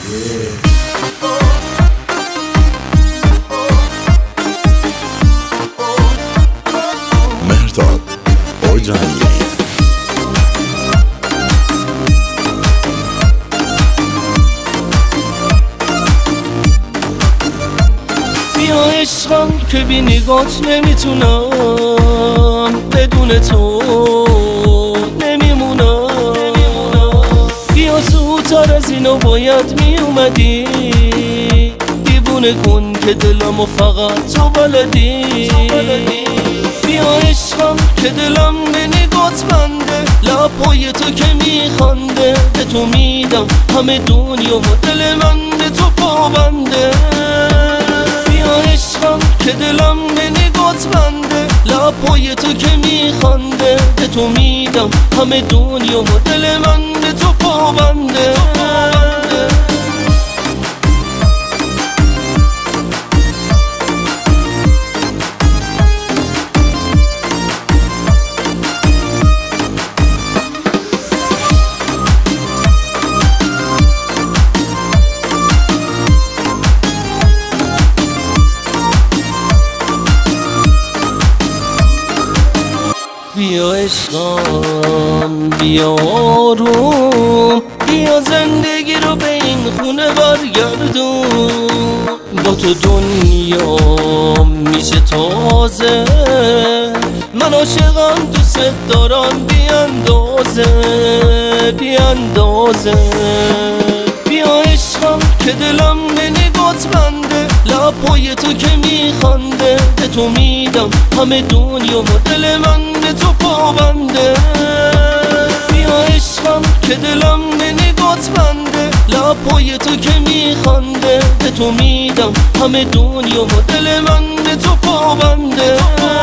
مهرداد اوجانی. بیا عشقم که بی نگات نمیتونم، بدون تو نمیمونم. بیا زودتر از اینو باید میومدی، دیوونه کن که دلمو فقط تو بلدی. بیا عشقم که دلم به نگات بنده، لبهای تو که میخنده، به تو میدم همه دنیا و دل من به تو پابنده. بیا عشقم که دلم به نگات بنده، لبهای تو که میخنده، به تو میدم همه دنیا و دل من به تو پابنده. بیا عشقم بیا آروم، بیا زندگی رو به این خونه برگردون. با تو دنیا میشه تازه، من عاشقم دوست دارم بی اندازه بی اندازه. بیا عشقم که دلم به نگات بنده، لبهای تو که میخنده، به تو میدم همه دنیا و دل من به تو پابنده. بیا عشقم که دلم به نگات بنده، لبهای تو که میخنده، به تو میدم همه دنیا و دل من به تو پابنده.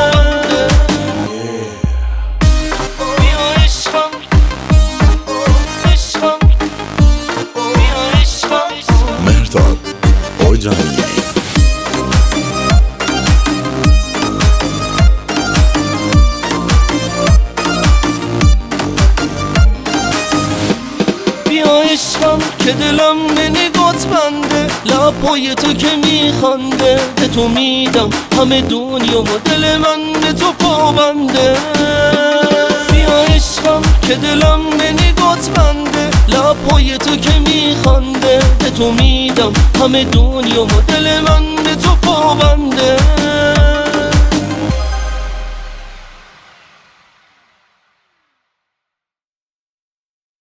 مهرداد اوجانی. بیا عشقم که دلم به نگات بنده، لبهای تو که میخنده، به تو میدم همه دنیا و دل من به تو پابنده. بیا عشقم که دلم به نگات بنده، لبهای تو که میخنده، به تو میدم همه دنیا و دل من به تو پابنده.